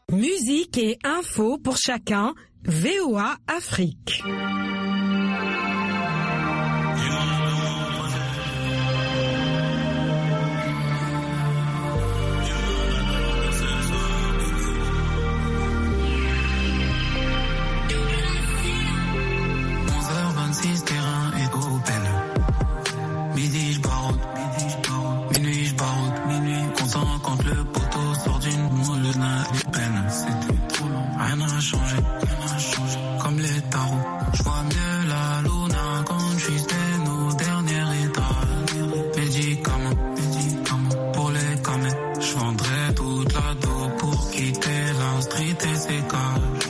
Musique et infos pour chacun, VOA Afrique. Terrain est open. Midi je baroute, minuit je baroute, content quand le poteau sort d'une moule de peine. C'était trop long, rien n'a changé, comme les tarots. Je vois mieux la luna quand je suis au dernier étage. Médicaments pour les camés. Je vendrais toute la dos pour quitter la street et ses cages.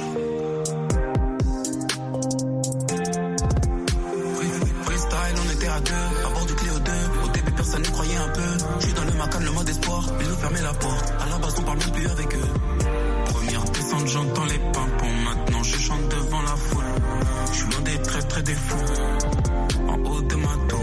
À bord du Clio 2, au début personne n'y croyait un peu. Je suis dans le Macan, le mode espoir, mais nous fermer la porte. À la base on parle même plus avec eux. Première descente, j'entends les pimpons. Maintenant je chante devant la foule. Je suis loin des très des fous. En haut de ma tour.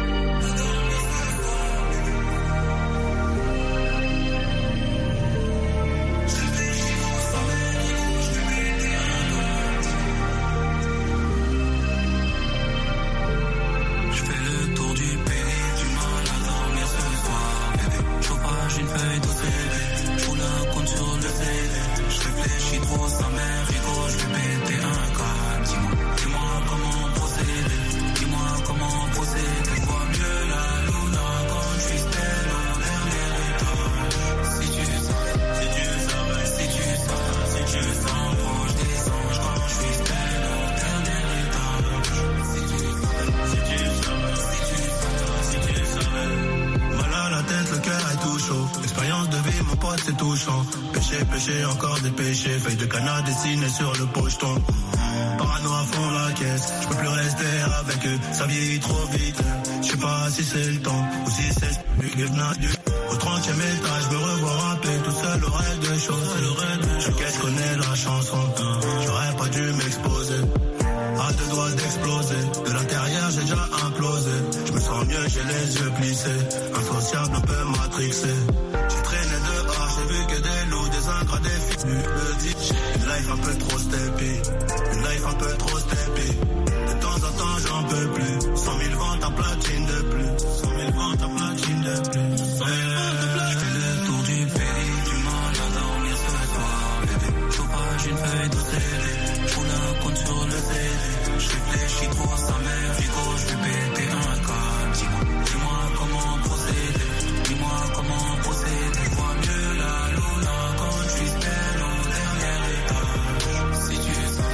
Péché, encore des péchés, feuilles de canard dessinées sur le pocheton. Parano à fond la caisse, je peux plus rester avec eux, ça vieillit trop vite. Je sais pas si c'est le temps ou si c'est au 30e étage, je me revois rapper tout seul au rêve de choses. Je connais la chanson, j'aurais pas dû m'exposer. À deux doigts d'exploser, de l'intérieur j'ai déjà implosé. Je me sens mieux, j'ai les yeux plissés, insociable un peu matrixé. J'ai traîné dehors, j'ai vu que des loups, des ingrats, des fils. Une life un peu trop steppy, une life un peu trop steppy. De temps en temps j'en peux plus, 100 000 ventes à platine de plus, 100 000 ventes à platine de plus. Je fais le tour du pays, du mal à dormir ce soir, bébé. Chauffage, une feuille de télé, je roule un compte sur le télé. Je réfléchis trop à sa mère, Vigo, je vais péter un câble. Dis-moi comment procéder, dis-moi comment procéder. Je vois mieux la luna quand je suis stèle au dernier étage. Si tu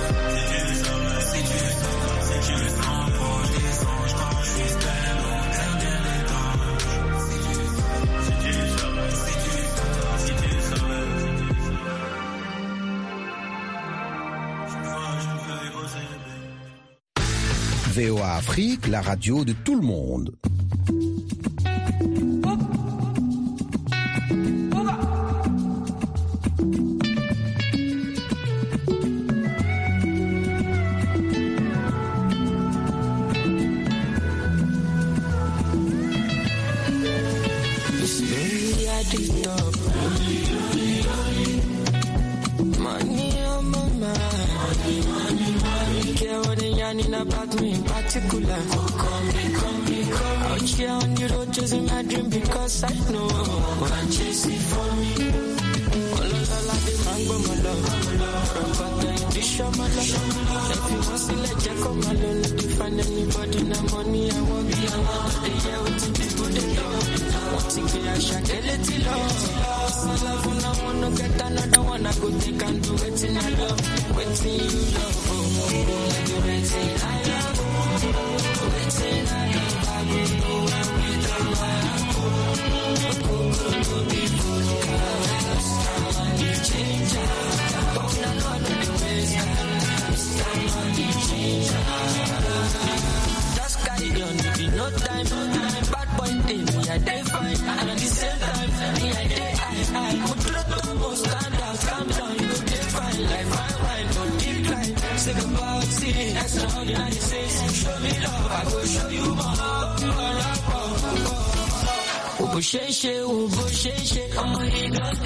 sens proche des anges quand je suis stèle au dernier étage. Si tu savais. VOA Afrique, la radio de tout le monde. About me in particular. Out here on the road chasing my dream because I know what I'm chasing for me. All of the mango, my love. From got the show, my love. If you want to let you come, I don't let you find anybody. No money, I won't be alone. They hear what the people they know. Want to be a shack, a little love. So love, when I want to get another one, I go take and do it in I love. Waiting you love. Waiting I love. Waiting I love. I go know I'm with a man. Go be focused. Money changer. Oh, no, the ways. Money changer. Just carry on, if you no time. Bad boy day, me I day fine. And at the same time, me I day high. Put the almost stand out, calm down, you day fine. Like fine wine, don't decline. Say goodbye, see, extraordinary face. Show me love, I will show you more. Ubusheshe, ubusheshe,